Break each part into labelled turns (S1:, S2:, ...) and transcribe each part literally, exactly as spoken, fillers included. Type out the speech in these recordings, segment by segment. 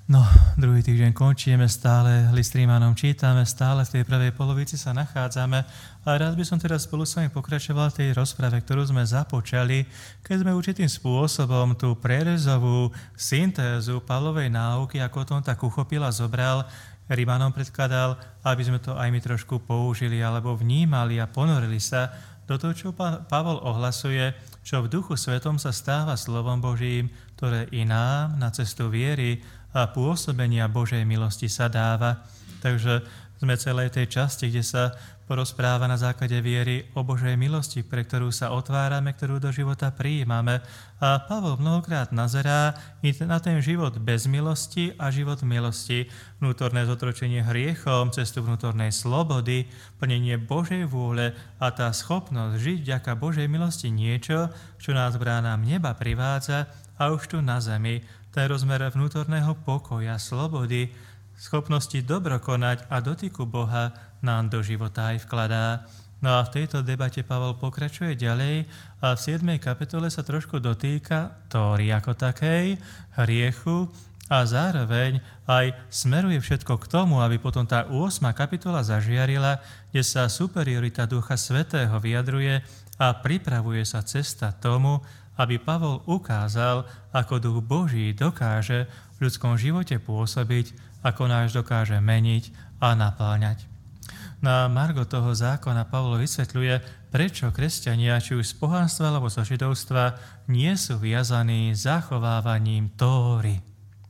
S1: No, druhý týždeň končíme, stále list Rímanom čítame, stále v tej prvej polovici sa nachádzame a rád by som teraz spolu s vami pokračoval v tej rozprave, ktorú sme započali, keď sme určitým spôsobom tú prierezovú syntézu Pavlovej náuky, ako tom tak uchopil a zobral, Rímanom predkladal, aby sme to aj my trošku použili alebo vnímali a ponorili sa do toho, čo Pavol ohlasuje, čo v Duchu Svetom sa stáva slovom Božím, ktoré i nám na cestu viery a pôsobenia Božej milosti sa dáva. Takže sme celej tej časti, kde sa porozpráva na základe viery o Božej milosti, pre ktorú sa otvárame, ktorú do života prijímame. A Pavol mnohokrát nazerá i na ten život bez milosti a život v milosti, vnútorné zotročenie hriechom, cestu vnútornej slobody, plnenie Božej vôle a tá schopnosť žiť vďaka Božej milosti niečo, čo nás bránám neba privádza a už tu na zemi, ten rozmer vnútorného pokoja, slobody, schopnosti dobro konať a dotyku Boha nám do života aj vkladá. No a v tejto debate Pavol pokračuje ďalej a v siedmej kapitole sa trošku dotýka Tóry ako takej, hriechu a zároveň aj smeruje všetko k tomu, aby potom tá ôsma kapitola zažiarila, kde sa superiorita Ducha Svätého vyjadruje a pripravuje sa cesta tomu, aby Pavol ukázal, ako Duch Boží dokáže v ľudskom živote pôsobiť, ako náš dokáže meniť a napáľňať. Na margo toho zákona Pavol vysvetľuje, prečo kresťania, či už z pohanstva alebo zo židovstva, nie sú viazaní zachovávaním Tóry.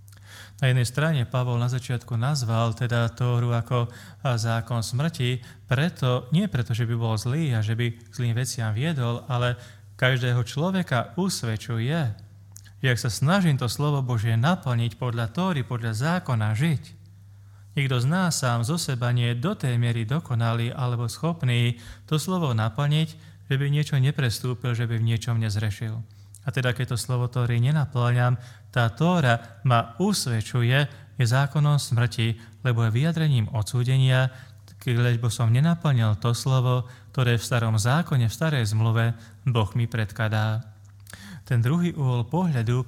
S1: Na jednej strane Pavol na začiatku nazval teda Tóru ako zákon smrti, preto, nie preto, že by bol zlý a že by k zlým veciam viedol, ale každého človeka usvedčuje, že ak sa snažím to slovo Božie naplniť podľa Tóry, podľa zákona žiť, nikto z nás sám zo seba nie je do tej miery dokonalý alebo schopný to slovo naplniť, že by niečo neprestúpil, že by v niečom nezrešil. A teda, keď to slovo Tóry nenaplňam, tá Tóra ma usvedčuje, je zákonom smrti, lebo je vyjadrením odsúdenia, lebo som nenaplnil to slovo, ktoré v starom zákone, v starej zmluve Boh mi predkladá. Ten druhý uhol pohľadu,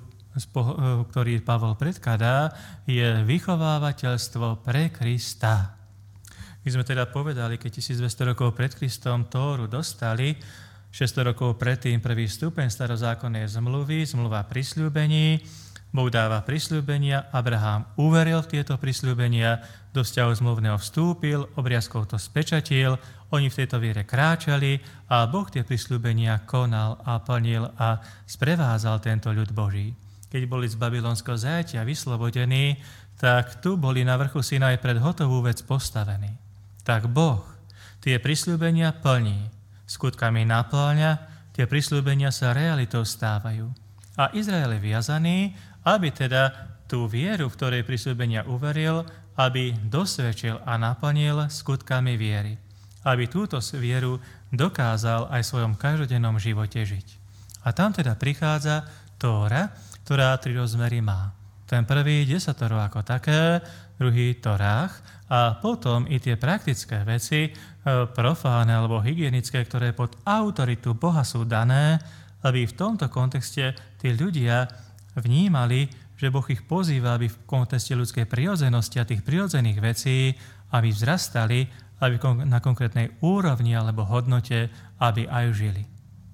S1: ktorý Pavol predkladá, je vychovávateľstvo pre Krista. My sme teda povedali, keď tisícdvesto rokov pred Kristom Tóru dostali, šesťsto rokov predtým prvý stupeň starozákonnej zmluvy, zmluva prisľúbení, Boh dáva prisľúbenia, Abraham uveril v tieto prisľúbenia, do vzťahu zmluvného vstúpil, obriazkou to spečatil, oni v tejto viere kráčali a Boh tie prisľúbenia konal a plnil a sprevázal tento ľud Boží. Keď boli z babylonského zajatia vyslobodení, tak tu boli na vrchu Sinaj pred hotovú vec postavení. Tak Boh tie prisľúbenia plní, skutkami napĺňa, tie prisľúbenia sa realitou stávajú. A Izrael je viazaný, aby teda tú vieru, v ktorej prisľúbenia uveril, aby dosvedčil a naplnil skutkami viery. Aby túto vieru dokázal aj v svojom každodennom živote žiť. A tam teda prichádza Tóra, ktorá tri rozmery má. Ten prvý desatoro ako také, druhý Torách a potom i tie praktické veci, profáne alebo hygienické, ktoré pod autoritu Boha sú dané, aby v tomto kontexte tí ľudia vnímali, že Boh ich pozýva, aby v kontexte ľudskej prirodzenosti a tých prirodzených vecí, aby vzrastali, aby na konkrétnej úrovni alebo hodnote, aby aj žili.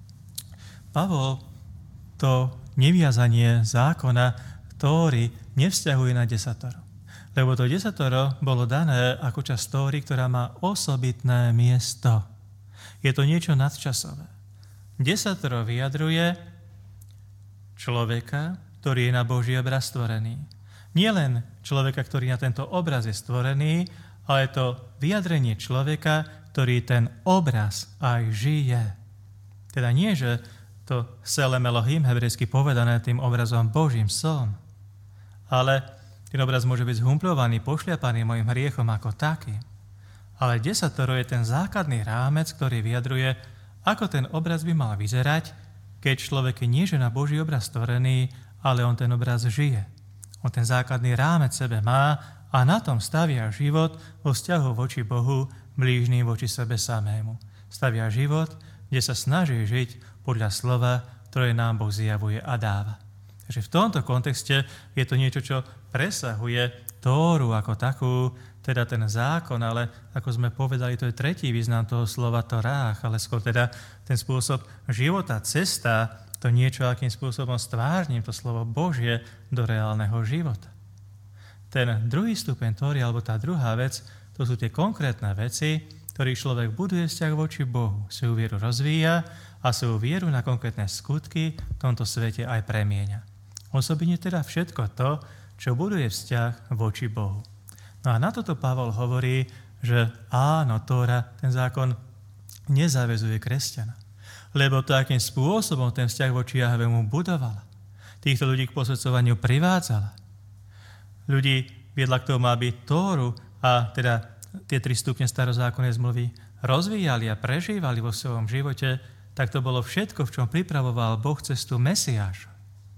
S1: Pavol to neviazanie zákona Tóry nevzťahuje na desatoro. Lebo to desatoro bolo dané ako časť Tóry, ktorá má osobitné miesto. Je to niečo nadčasové. Desatoro vyjadruje človeka, ktorý je na Boží obraz stvorený. Nie len človeka, ktorý na tento obraz je stvorený, ale je to vyjadrenie človeka, ktorý ten obraz aj žije. Teda nie, že to Selem Elohim, hebrejsky povedané tým obrazom Božím som, ale ten obraz môže byť zhumplovaný, pošliapaný mojim hriechom ako taký. Ale desatoro je ten základný rámec, ktorý vyjadruje, ako ten obraz by mal vyzerať, keď človek je nie že na Boží obraz stvorený, ale on ten obraz žije. On ten základný rámec sebe má a na tom stavia život vo vzťahu voči Bohu, blížnym voči sebe samému. Stavia život, kde sa snaží žiť podľa slova, ktoré nám Boh zjavuje a dáva. Takže v tomto kontexte je to niečo, čo presahuje Tóru ako takú, teda ten zákon, ale ako sme povedali, to je tretí význam toho slova Torách, ale skôr teda ten spôsob života, cesta, to niečo, akým spôsobom stvárním to slovo Božie do reálneho života. Ten druhý stupeň Tóry, alebo tá druhá vec, to sú tie konkrétne veci, ktorých človek buduje vzťah voči Bohu, svoju vieru rozvíja a svoju vieru na konkrétne skutky v tomto svete aj premieňa. Osobitne teda všetko to, čo buduje vzťah voči Bohu. No a na toto Pavol hovorí, že áno, Tóra, ten zákon nezavezuje kresťana. Lebo to, akým spôsobom ten vzťah voči Jahvemu budovala. Týchto ľudí k posvedcovaniu privádzala. Ľudí viedla k tomu, aby Tóru a teda tie tri stupne starozákonnej zmluvy rozvíjali a prežívali vo svojom živote, tak to bolo všetko, v čom pripravoval Boh cestu Mesiáša.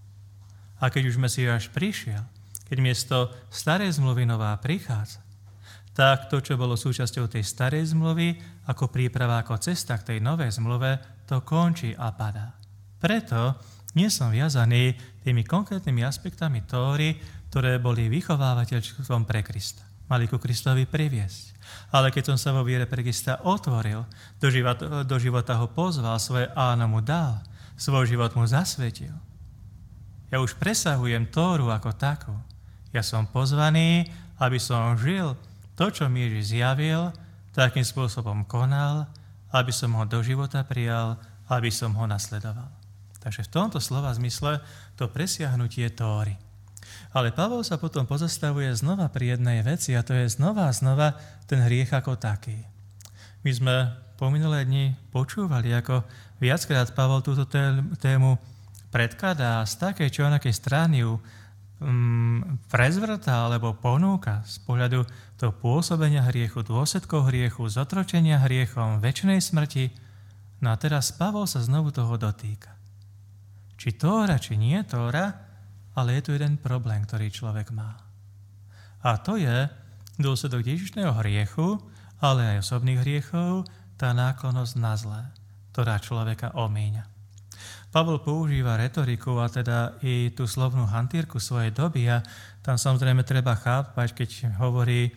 S1: A keď už Mesiáš prišiel, keď miesto starej zmluvy nová prichádza, tak to, čo bolo súčasťou tej starej zmluvy, ako príprava, ako cesta k tej novej zmluve, to končí a padá. Preto nie som viazaný tými konkrétnymi aspektami Tóry, ktoré boli vychovávateľstvom pre Krista. Mali ku Kristovi priviesť. Ale keď som sa vo viere pre Krista otvoril, do života, do života ho pozval, svoje áno mu dal, svoj život mu zasvetil. Ja už presahujem Tóru ako takú. Ja som pozvaný, aby som žil to, čo mi Ježiš zjavil, takým spôsobom konal, aby som ho do života prijal, aby som ho nasledoval. Takže v tomto slova zmysle to presiahnutie Tóry. Ale Pavol sa potom pozastavuje znova pri jednej veci a to je znova a znova ten hriech ako taký. My sme po minulé dni počúvali, ako viackrát Pavol túto tému predkladá z takej či onakej strany ju um, prezvrtá alebo ponúka z pohľadu toho pôsobenia hriechu, dôsledkov hriechu, zotročenia hriechom, večnej smrti. No a teraz Pavol sa znovu toho dotýka. Či Tóra, či nie Tóra, ale je tu jeden problém, ktorý človek má. A to je dôsledok Ježišného hriechu, ale aj osobných hriechov, tá náklonnosť na zlé, ktorá človeka omíňa. Pavol používa retoriku, a teda i tú slovnú hantírku svojej doby a tam samozrejme treba chápať, keď hovorí,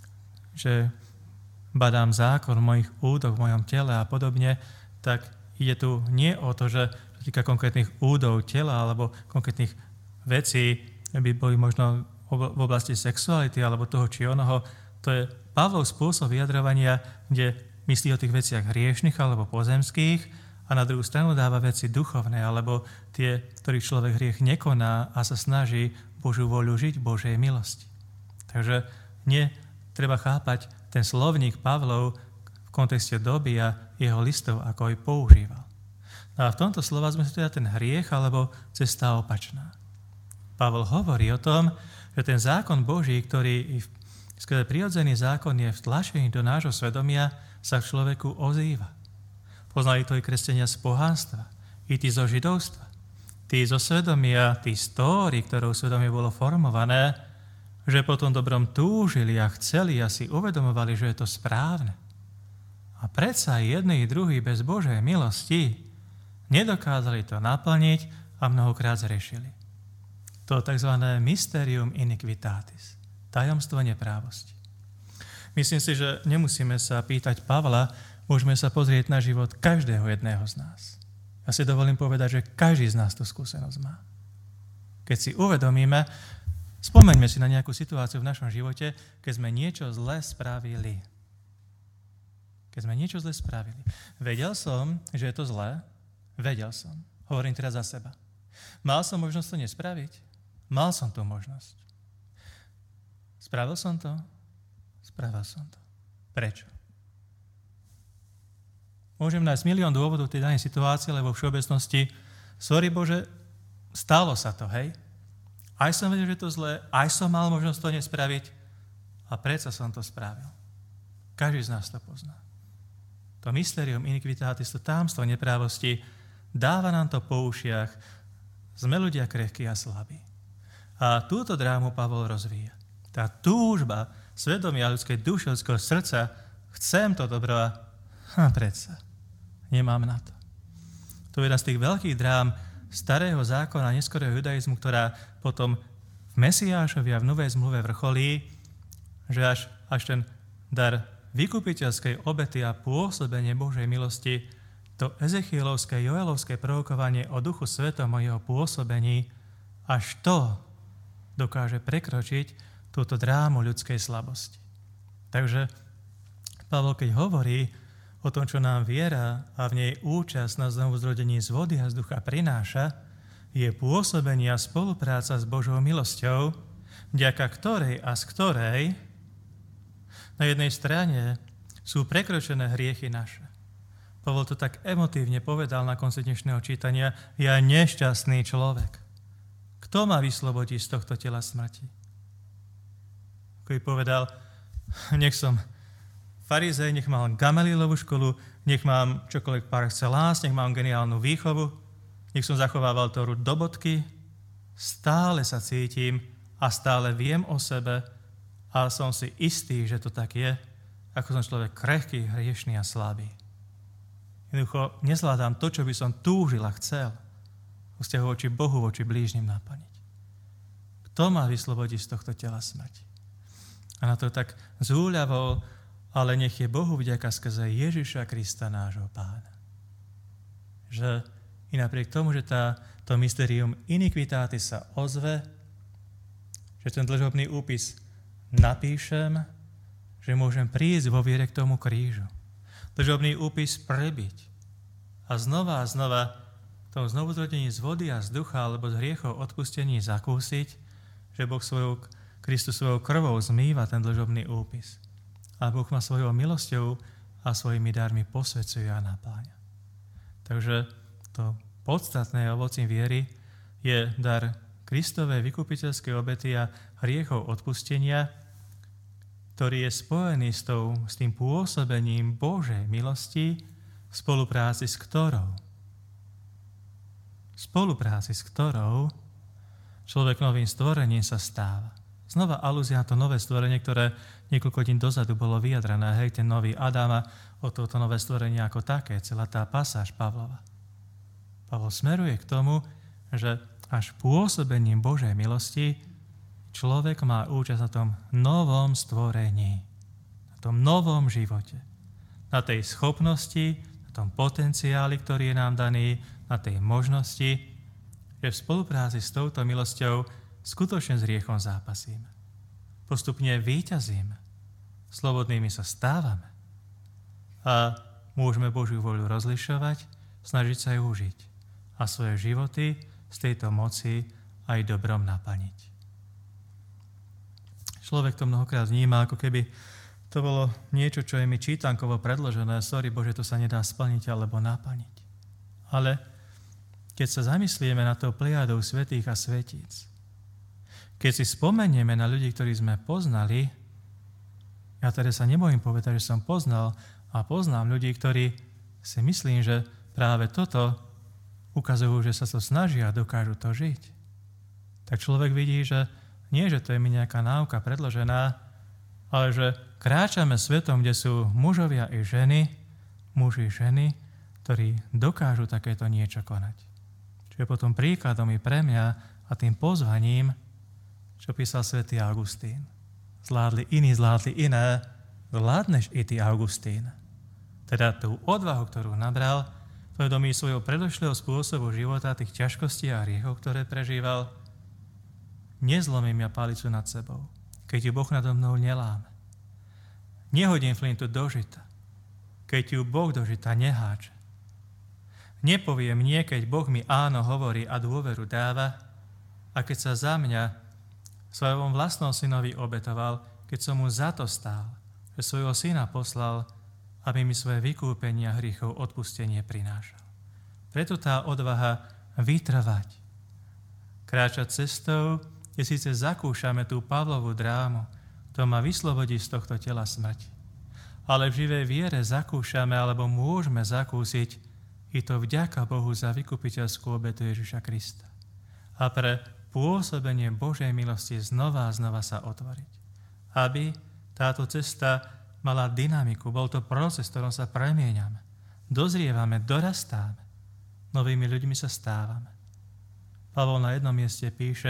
S1: že badám zákon v mojich údoch, v mojom tele a podobne, tak ide tu nie o to, že čo týka konkrétnych údov tela alebo konkrétnych vecí, by boli možno v oblasti sexuality alebo toho či onoho. To je Pavlov spôsob vyjadrovania, kde myslí o tých veciach hriešnych alebo pozemských, a na druhú stranu dáva veci duchovné, alebo tie, ktorých človek hriech nekoná a sa snaží Božiu voľu žiť v Božej milosti. Takže nie treba chápať ten slovník Pavlov v kontexte doby a jeho listov, ako aj používal. No a v tomto slova sme teda ten hriech alebo cesta opačná. Pavol hovorí o tom, že ten zákon Boží, ktorý skôr prirodzený zákon je vtlačený do nášho svedomia, sa v človeku ozýva. Poznali to i kresťania z pohánstva, i tí zo židovstva, tí zo svedomia, tí z Tóry, ktorou svedomie bolo formované, že po tom dobrom túžili a chceli a si uvedomovali, že je to správne. A predsa jedný i druhý bez Božej milosti nedokázali to naplniť a mnohokrát zrešili. To tzv. Mysterium iniquitatis, tajomstvo neprávosti. Myslím si, že nemusíme sa pýtať Pavla, môžeme sa pozrieť na život každého jedného z nás. Ja si dovolím povedať, že každý z nás tú skúsenosť má. Keď si uvedomíme, spomeňme si na nejakú situáciu v našom živote, keď sme niečo zle spravili. Keď sme niečo zle spravili. Vedel som, že je to zlé. Vedel som. Hovorím teraz za seba. Mal som možnosť to nespraviť? Mal som tú možnosť. Spravil som to? Spravil som to. Prečo? Môžem nájsť milión dôvodov tej danej situácie, lebo v všeobecnosti, sorry Bože, stalo sa to, hej? Aj som vedel, že to zlé, aj som mal možnosť to nespraviť a predsa som to spravil. Každý z nás to pozná. To mysterium iniquitatis, to támstvo neprávosti, dáva nám to po ušiach. Sme ľudia krehkí a slabí. A túto drámu Pavol rozvíja. Tá túžba svedomia ľudskej duše, ľudského srdca, chcem to dobro a ha, predsa. Nemám na to. To je jedna z tých veľkých drám starého zákona a neskorého judaizmu, ktorá potom v Mesiášovi a v Novej zmluve vrcholí, že až, až ten dar vykupiteľskej obety a pôsobenie Božej milosti, to ezechielovské, joelovské prorokovanie o Duchu Svetom o jeho pôsobení, až to dokáže prekročiť túto drámu ľudskej slabosti. Takže Pavol, keď hovorí o tom, čo nám viera a v nej účasť na znovuzrodení z vody a z ducha prináša, je pôsobenie a spolupráca s Božou milosťou, vďaka ktorej a z ktorej na jednej strane sú prekročené hriechy naše. Pavol to tak emotívne povedal na konci dnešného čítania: ja nešťastný človek. Kto ma vyslobodí z tohto tela smrti? Ako by povedal, nech som farizej, nech mám Gamalilovu školu, nech mám čokoľvek par excellence, nech mám geniálnu výchovu, nech som zachovával Tóru do bodky, stále sa cítim a stále viem o sebe a som si istý, že to tak je, ako som človek krehký, hriešný a slabý. Jednoducho nezvládam to, čo by som túžil a chcel vo vzťahu voči Bohu, voči blížnym naplniť. Kto ma vyslobodí z tohto tela smrti? A na to tak s úľavou, ale nech je Bohu vďaka skrze Ježiša Krista, nášho Pána. Že i napriek tomu, že tá, to mysterium iniquitatis sa ozve, že ten dlžobný úpis napíšem, že môžem prísť vo viere k tomu krížu. Dlžobný úpis prebiť a znova a znova v tom znovuzrodení z vody a z ducha alebo z hriechov odpustení zakúsiť, že Boh svojou, Kristus svojou krvou zmýva ten dlžobný úpis. A Boh ma svojou milosťou a svojimi darmi posvedzuje a napáňa. Takže to podstatné ovocím viery je dar Kristovej vykupiteľskej obety a hriechov odpustenia, ktorý je spojený s, tou, s tým pôsobením Božej milosti v spolupráci s ktorou v spolupráci s ktorou človek novým stvorením sa stáva. Znova alúzia na to nové stvorenie, ktoré niekoľko dní dozadu bolo vyjadrené, hej, ten nový Adama, o toto nové stvorenie ako také, celá tá pasáž Pavlova. Pavol smeruje k tomu, že až pôsobením Božej milosti človek má účasť na tom novom stvorení, na tom novom živote, na tej schopnosti, na tom potenciáli, ktorý je nám daný, na tej možnosti, že v spolupráci s touto milosťou skutočne s hriechom zápasíme. Postupne víťazíme, slobodnými sa stávame a môžeme Božiu voľu rozlišovať, snažiť sa ju užiť a svoje životy z tejto moci aj dobrom naplniť. Človek to mnohokrát vníma, ako keby to bolo niečo, čo je mi čítankovo predložené. Sorry Bože, to sa nedá splniť alebo naplniť. Ale keď sa zamyslíme na to plejádou svätých a svetíc, keď si spomenieme na ľudí, ktorých sme poznali, ja teda sa nebojím povedať, že som poznal a poznám ľudí, ktorí si myslím, že práve toto ukazujú, že sa to snažia a dokážu to žiť. Tak človek vidí, že nie, že to je mi nejaká náuka predložená, ale že kráčame svetom, kde sú mužovia i ženy, muži i ženy, ktorí dokážu takéto niečo konať. Čo je potom príkladom i pre mňa a tým pozvaním, čo písal svätý Augustín. Zvládli iní, zvládli iné, zvládneš i ty, Augustín. Teda tú odvahu, ktorú nabral, vedomí svojho predošlého spôsobu života, tých ťažkostí a hriechov, ktoré prežíval, nezlomím ja palicu nad sebou, keď ju Boh nado mnou neláme. Nehodím flintu do žita, keď ju Boh do žita neháče. Nepoviem nie, keď Boh mi áno hovorí a dôveru dáva, a keď sa za mňa svojom vlastnom synovi obetoval, keď som mu za to stál, že svojho syna poslal, aby mi svoje vykúpenie a hriechov odpustenie prinášal. Preto tá odvaha vytrvať, kráčať cestou, kde síce zakúšame tú Pavlovú drámu, to ma vyslobodí z tohto tela smrti. Ale v živej viere zakúšame, alebo môžeme zakúsiť i to vďaka Bohu za vykupiteľskú obetu Ježiša Krista. A pre pôsobenie Božej milosti znova a znova sa otvoriť. Aby táto cesta mala dynamiku, bol to proces, v ktorom sa premieňame. Dozrievame, dorastáme. Novými ľuďmi sa stávame. Pavol na jednom mieste píše,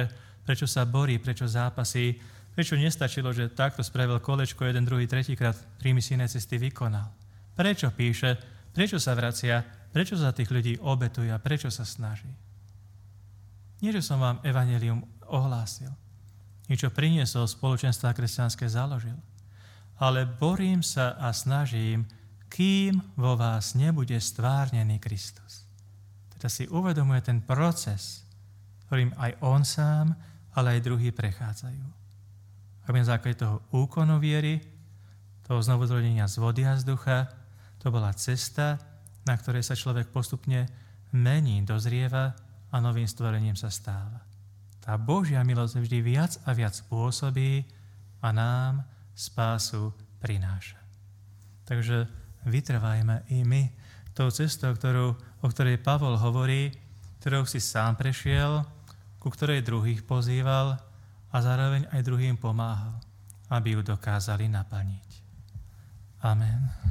S1: prečo sa borí, prečo zápasí, prečo nestačilo, že takto spravil kolečko jeden, druhý, tretíkrát tri misijné cesty vykonal. Prečo píše, prečo sa vracia, prečo za tých ľudí obetuje a prečo sa snaží. Nie, že som vám evanjelium ohlásil, niečo priniesol, spoločenstva kresťanské založil, ale borím sa a snažím, kým vo vás nebude stvárnený Kristus. Teda si uvedomuje ten proces, ktorým aj on sám, ale aj druhí prechádzajú. Aby na základe toho úkonu viery, toho znovuzrodenia z vody a z ducha, to bola cesta, na ktorej sa človek postupne mení, dozrieva a novým stvorením sa stáva. Tá Božia milosť vždy viac a viac pôsobí a nám spásu prináša. Takže vytrvajme i my tou cestou, ktorú, o ktorej Pavol hovorí, ktorou si sám prešiel, ku ktorej druhých pozýval a zároveň aj druhým pomáhal, aby ju dokázali naplniť. Amen.